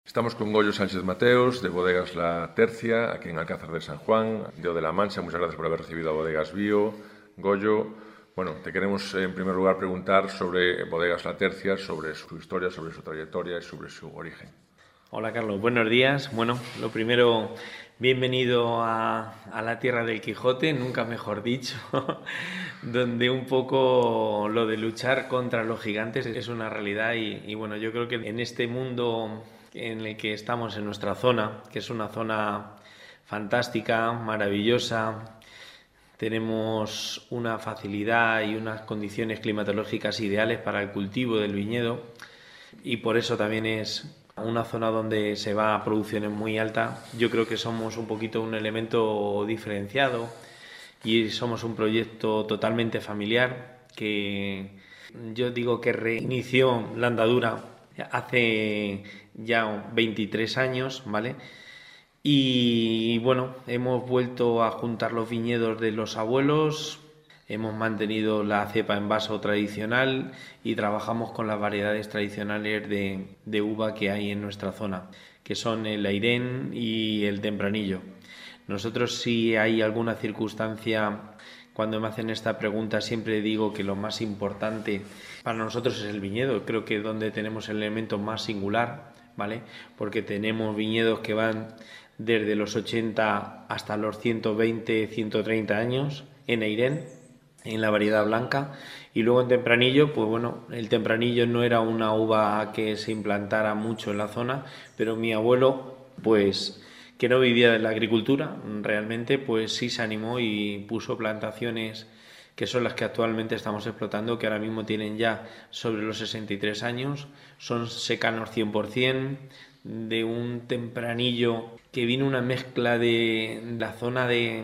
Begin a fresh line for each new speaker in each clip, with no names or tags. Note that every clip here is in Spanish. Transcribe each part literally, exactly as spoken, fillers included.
Estamos con Goyo Sánchez Mateos, de Bodegas La Tercia, aquí en Alcázar de San Juan, Río de la Mancha. Muchas gracias por haber recibido a Bodegas Bio. Goyo, bueno, te queremos en primer lugar preguntar sobre Bodegas La Tercia, sobre su historia, sobre su trayectoria y sobre su origen.
Hola Carlos, buenos días. Bueno, lo primero, bienvenido a, a la tierra del Quijote, nunca mejor dicho, donde un poco lo de luchar contra los gigantes es una realidad y, y bueno, yo creo que en este mundo en el que estamos en nuestra zona, que es una zona fantástica, maravillosa, tenemos una facilidad y unas condiciones climatológicas ideales para el cultivo del viñedo y por eso también es una zona donde se va a producciones muy altas. Yo creo que somos un poquito un elemento diferenciado y somos un proyecto totalmente familiar que yo digo que reinició la andadura hace ya veintitrés años, ¿vale? Y bueno, hemos vuelto a juntar los viñedos de los abuelos, hemos mantenido la cepa en vaso tradicional y trabajamos con las variedades tradicionales de, de uva que hay en nuestra zona, que son el Airén y el Tempranillo. Nosotros, si hay alguna circunstancia, cuando me hacen esta pregunta siempre digo que lo más importante para nosotros es el viñedo. Creo que es donde tenemos el elemento más singular, ¿vale? Porque tenemos viñedos que van desde los ochenta hasta los ciento veinte, ciento treinta años en Airén, en la variedad blanca, y luego en Tempranillo, pues bueno, el Tempranillo no era una uva que se implantara mucho en la zona, pero mi abuelo, pues que no vivía de la agricultura, realmente pues sí se animó y puso plantaciones que son las que actualmente estamos explotando, que ahora mismo tienen ya sobre los sesenta y tres años, son secanos cien por ciento, de un Tempranillo que vino una mezcla de la zona de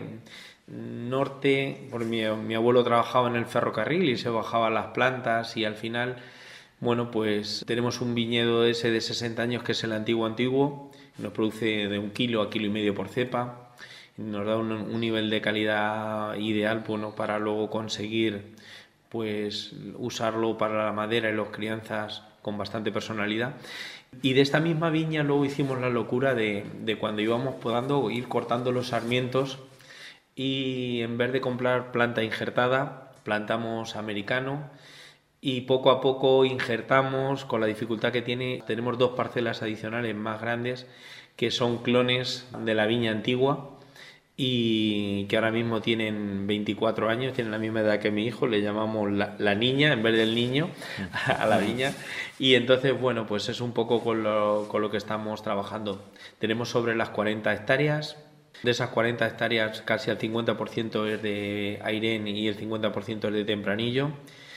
norte, porque mi, mi abuelo trabajaba en el ferrocarril y se bajaba las plantas y al final, bueno, pues tenemos un viñedo ese de sesenta años que es el antiguo antiguo, nos produce de un kilo a kilo y medio por cepa, nos da un, un nivel de calidad ideal, bueno, para luego conseguir pues usarlo para la madera y las crianzas con bastante personalidad. Y de esta misma viña luego hicimos la locura de, de cuando íbamos podando ir cortando los sarmientos y en vez de comprar planta injertada, plantamos americano y poco a poco injertamos, con la dificultad que tiene, tenemos dos parcelas adicionales más grandes que son clones de la viña antigua y que ahora mismo tienen veinticuatro años, tienen la misma edad que mi hijo, le llamamos la, la niña en vez del niño a la viña y entonces bueno, pues es un poco con lo, con lo que estamos trabajando. Tenemos sobre las cuarenta hectáreas, de esas cuarenta hectáreas casi el cincuenta por ciento es de Airén y el cincuenta por ciento es de Tempranillo.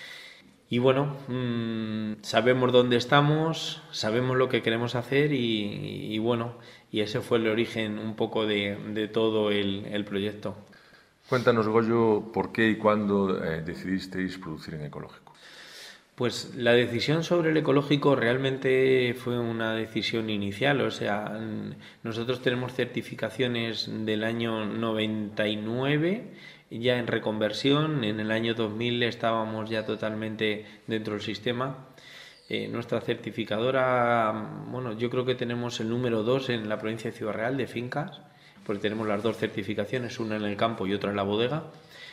Y bueno, mmm, sabemos dónde estamos, sabemos lo que queremos hacer y, y bueno, y ese fue el origen un poco de, de todo el, el proyecto.
Cuéntanos, Goyo, ¿por qué y cuándo eh, decidisteis producir en ecológico?
Pues la decisión sobre el ecológico realmente fue una decisión inicial, o sea, nosotros tenemos certificaciones del año noventa y nueve ya en reconversión, en el año dos mil estábamos ya totalmente dentro del sistema. Eh, nuestra certificadora, bueno, yo creo que tenemos el número dos en la provincia de Ciudad Real de fincas, porque tenemos las dos certificaciones, una en el campo y otra en la bodega.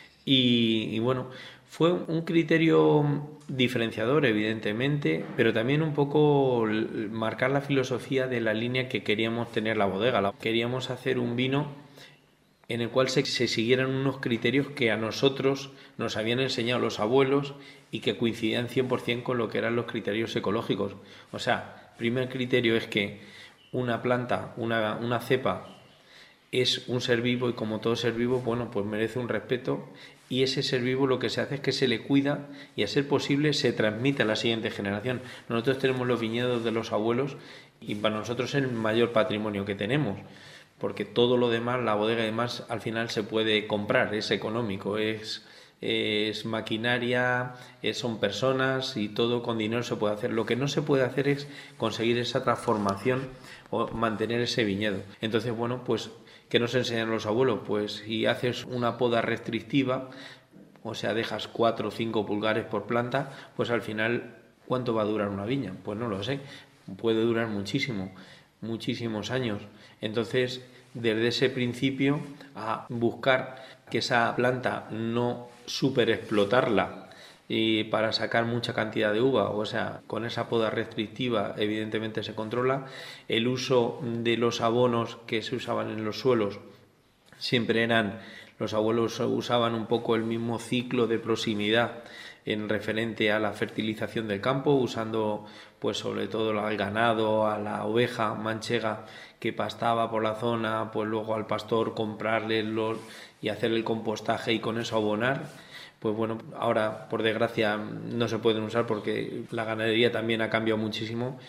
Y, y bueno, fue un criterio diferenciador, evidentemente, pero también un poco marcar la filosofía de la línea que queríamos tener la bodega. Queríamos hacer un vino en el cual se, se siguieran unos criterios que a nosotros nos habían enseñado los abuelos y que coincidían cien por ciento con lo que eran los criterios ecológicos. O sea, primer criterio es que una planta, una, una cepa es un ser vivo y como todo ser vivo, bueno, pues merece un respeto y ese ser vivo lo que se hace es que se le cuida y a ser posible se transmite a la siguiente generación. Nosotros tenemos los viñedos de los abuelos y para nosotros es el mayor patrimonio que tenemos, porque todo lo demás, la bodega y demás, al final se puede comprar, es económico, es, es maquinaria, es, son personas y todo con dinero se puede hacer. Lo que no se puede hacer es conseguir esa transformación o mantener ese viñedo. Entonces, bueno, pues, ¿qué nos enseñan los abuelos? Pues si haces una poda restrictiva, o sea, dejas cuatro o cinco pulgares por planta, pues al final, ¿cuánto va a durar una viña? Pues no lo sé, puede durar muchísimo. muchísimos años. Entonces, desde ese principio, a buscar que esa planta no superexplotarla y para sacar mucha cantidad de uva, o sea, con esa poda restrictiva evidentemente se controla. El uso de los abonos que se usaban en los suelos siempre eran, los abuelos usaban un poco el mismo ciclo de proximidad en referente a la fertilización del campo, usando pues sobre todo al ganado, a la oveja manchega que pastaba por la zona, pues luego al pastor comprarle los y hacer el compostaje y con eso abonar. Pues bueno, ahora por desgracia no se pueden usar porque la ganadería también ha cambiado muchísimo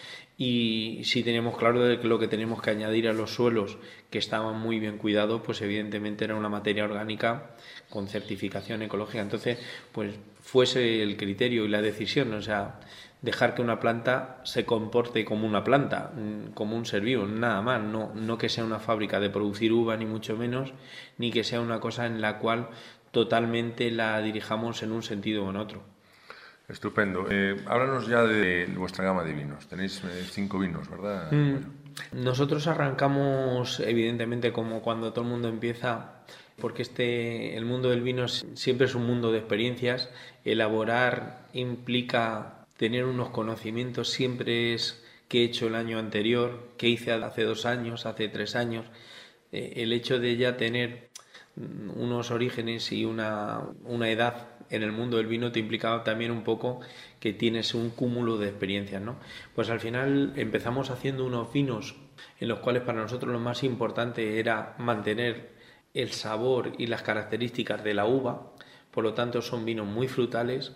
y si tenemos claro de que lo que tenemos que añadir a los suelos que estaban muy bien cuidados, pues evidentemente era una materia orgánica con certificación ecológica. Entonces, pues fuese el criterio y la decisión, o sea, dejar que una planta se comporte como una planta, como un ser vivo, nada más, no, no que sea una fábrica de producir uva ni mucho menos, ni que sea una cosa en la cual totalmente la dirijamos en un sentido o en otro.
Estupendo. Eh, háblanos ya de vuestra gama de vinos. Tenéis eh, cinco vinos, ¿verdad?
Mm. Nosotros arrancamos, evidentemente, como cuando todo el mundo empieza, porque este, el mundo del vino siempre es un mundo de experiencias. Elaborar implica tener unos conocimientos, siempre es qué he hecho el año anterior, qué hice hace dos años, hace tres años. Eh, el hecho de ya tener unos orígenes y una, una edad en el mundo del vino te implicaba también un poco que tienes un cúmulo de experiencias, ¿no? Pues al final empezamos haciendo unos vinos en los cuales para nosotros lo más importante era mantener el sabor y las características de la uva, por lo tanto son vinos muy frutales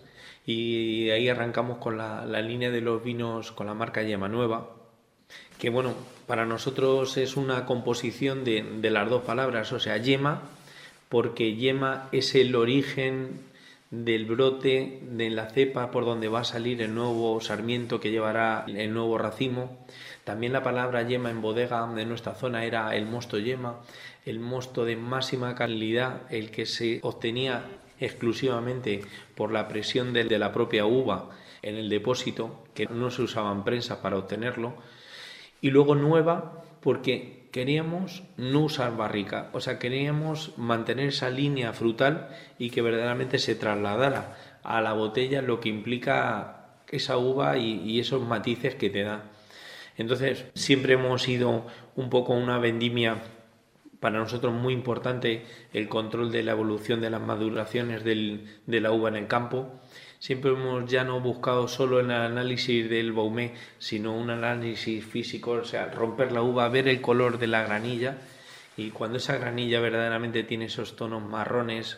y ahí arrancamos con la, la línea de los vinos con la marca Yema Nueva, que bueno, para nosotros es una composición de, de las dos palabras, o sea, yema, porque yema es el origen del brote de la cepa por donde va a salir el nuevo sarmiento que llevará el nuevo racimo. También la palabra yema en bodega de nuestra zona era el mosto yema, el mosto de máxima calidad, el que se obtenía exclusivamente por la presión de la propia uva en el depósito, que no se usaban prensas para obtenerlo. Y luego nueva porque queríamos no usar barrica, o sea, queríamos mantener esa línea frutal y que verdaderamente se trasladara a la botella lo que implica esa uva y, y esos matices que te da. Entonces, siempre hemos sido un poco una vendimia, para nosotros muy importante el control de la evolución de las maduraciones del, de la uva en el campo. Siempre hemos ya no buscado solo el análisis del baumé, sino un análisis físico, o sea, romper la uva, ver el color de la granilla y cuando esa granilla verdaderamente tiene esos tonos marrones,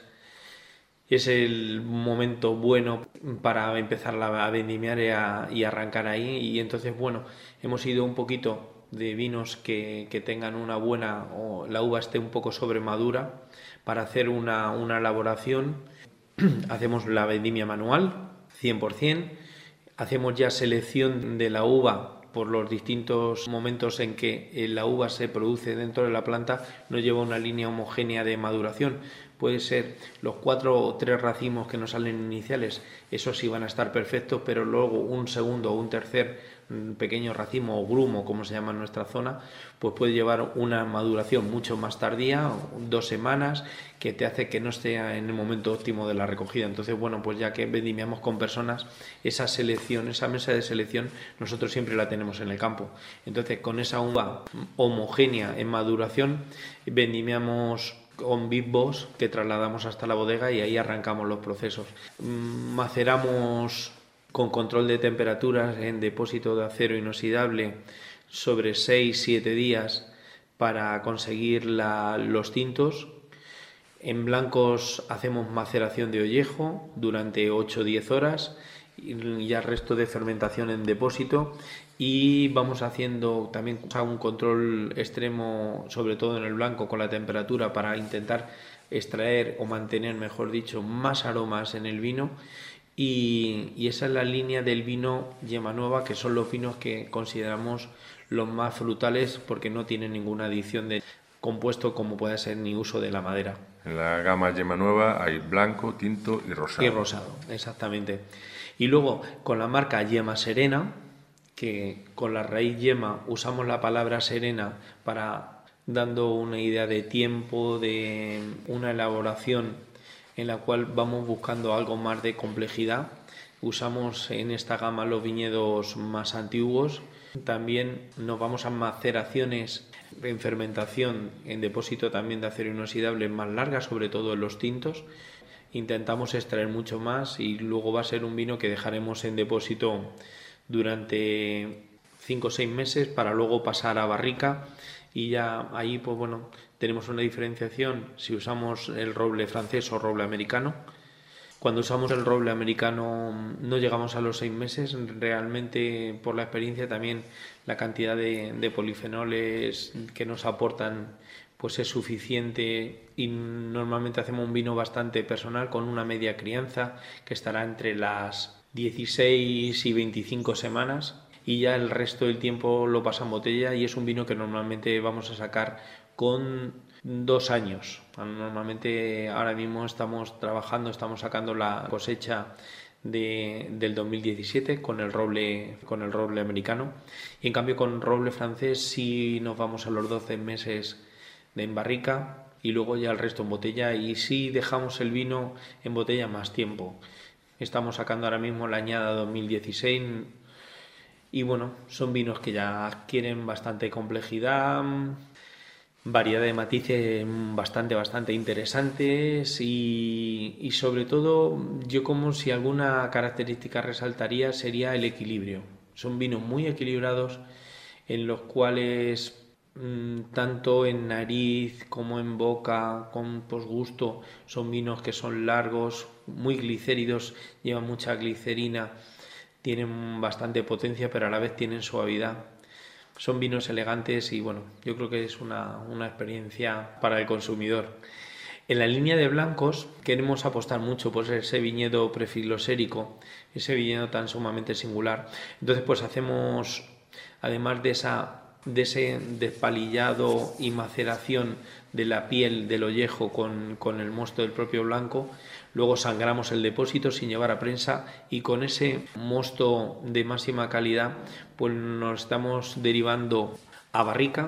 es el momento bueno para empezar a vendimiar y, a, y arrancar ahí. Y entonces, bueno, hemos ido un poquito de vinos que, que tengan una buena, o la uva esté un poco sobremadura para hacer una, una elaboración. Hacemos la vendimia manual, cien por ciento, hacemos ya selección de la uva por los distintos momentos en que la uva se produce dentro de la planta, no lleva una línea homogénea de maduración. Puede ser los cuatro o tres racimos que nos salen iniciales, esos sí van a estar perfectos, pero luego un segundo o un tercer pequeño racimo o grumo, como se llama en nuestra zona, pues puede llevar una maduración mucho más tardía, dos semanas, que te hace que no esté en el momento óptimo de la recogida. Entonces, bueno, pues ya que vendimiamos con personas, esa selección, esa mesa de selección, nosotros siempre la tenemos en el campo. Entonces, con esa uva homogénea en maduración, vendimiamos con Big Boss que trasladamos hasta la bodega y ahí arrancamos los procesos. Maceramos con control de temperaturas en depósito de acero inoxidable sobre seis siete días para conseguir la, los tintos. En blancos hacemos maceración de ollejo durante ocho a diez horas y ya resto de fermentación en depósito, y vamos haciendo también un control extremo, sobre todo en el blanco, con la temperatura para intentar extraer o mantener, mejor dicho, más aromas en el vino. Y, y esa es la línea del vino Yema Nueva, que son los vinos que consideramos los más frutales porque no tienen ninguna adición de compuesto como puede ser ni uso de la madera.
En la gama Yema Nueva hay blanco, tinto y rosado.
Y rosado, exactamente. Y luego con la marca Yema Serena, que con la raíz yema usamos la palabra serena para dando una idea de tiempo, de una elaboración en la cual vamos buscando algo más de complejidad. Usamos en esta gama los viñedos más antiguos. También nos vamos a maceraciones en fermentación en depósito también de acero inoxidable más largas, sobre todo en los tintos. Intentamos extraer mucho más y luego va a ser un vino que dejaremos en depósito durante cinco o seis meses para luego pasar a barrica, y ya ahí pues bueno, tenemos una diferenciación si usamos el roble francés o roble americano. Cuando usamos el roble americano no llegamos a los seis meses, realmente por la experiencia también la cantidad de, de polifenoles que nos aportan pues es suficiente, y normalmente hacemos un vino bastante personal con una media crianza que estará entre las dieciséis y veinticinco semanas, y ya el resto del tiempo lo pasa en botella, y es un vino que normalmente vamos a sacar con dos años. Normalmente ahora mismo estamos trabajando, estamos sacando la cosecha de, del dos mil diecisiete con el roble con el roble americano, y en cambio con roble francés sí nos vamos a los doce meses de en barrica y luego ya el resto en botella, y sí dejamos el vino en botella más tiempo. Estamos sacando ahora mismo la añada dos mil dieciséis y bueno, son vinos que ya adquieren bastante complejidad, variedad de matices bastante, bastante interesantes, y, y sobre todo yo como si alguna característica resaltaría sería el equilibrio. Son vinos muy equilibrados en los cuales mmm, tanto en nariz como en boca, con posgusto, son vinos que son largos, muy glicéridos, llevan mucha glicerina, tienen bastante potencia pero a la vez tienen suavidad. Son vinos elegantes y bueno, yo creo que es una, una experiencia para el consumidor. En la línea de blancos queremos apostar mucho por ese viñedo prefilosérico, ese viñedo tan sumamente singular. Entonces pues hacemos, además de, esa, de ese despalillado y maceración de la piel del ollejo con, con el mosto del propio blanco, luego sangramos el depósito sin llevar a prensa, y con ese mosto de máxima calidad pues nos estamos derivando a barrica,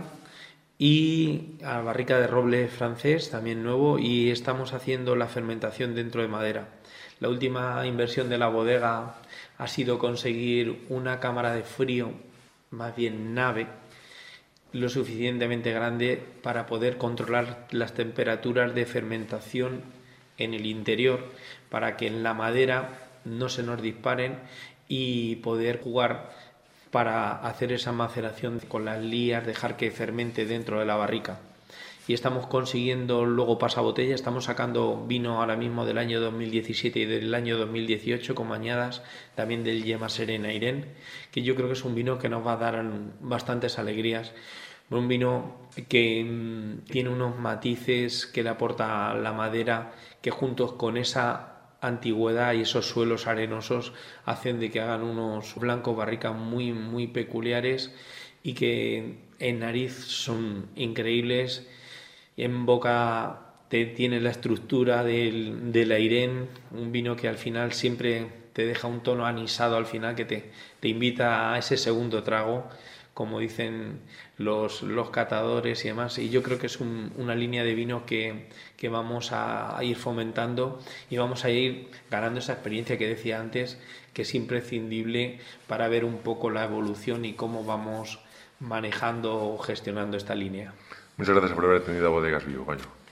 y a barrica de roble francés también nuevo, y estamos haciendo la fermentación dentro de madera. La última inversión de la bodega ha sido conseguir una cámara de frío, más bien nave, lo suficientemente grande para poder controlar las temperaturas de fermentación en el interior, para que en la madera no se nos disparen y poder jugar para hacer esa maceración con las lías, dejar que fermente dentro de la barrica. Y estamos consiguiendo luego pasabotella, estamos sacando vino ahora mismo del año dos mil diecisiete y del año dos mil dieciocho con añadas también del Yema Serena Irene, que yo creo que es un vino que nos va a dar bastantes alegrías. Un vino que mmm, tiene unos matices que le aporta la madera, que juntos con esa antigüedad y esos suelos arenosos hacen de que hagan unos blancos barrica muy muy peculiares, y que en nariz son increíbles. En boca te tiene la estructura del, del Irene, un vino que al final siempre te deja un tono anisado al final que te, te invita a ese segundo trago, como dicen los, los catadores y demás. Y yo creo que es un, una línea de vino que, que vamos a, a ir fomentando, y vamos a ir ganando esa experiencia que decía antes, que es imprescindible para ver un poco la evolución y cómo vamos manejando o gestionando esta línea.
Muchas gracias por haber atendido a Bodegas Vivo, Goyo.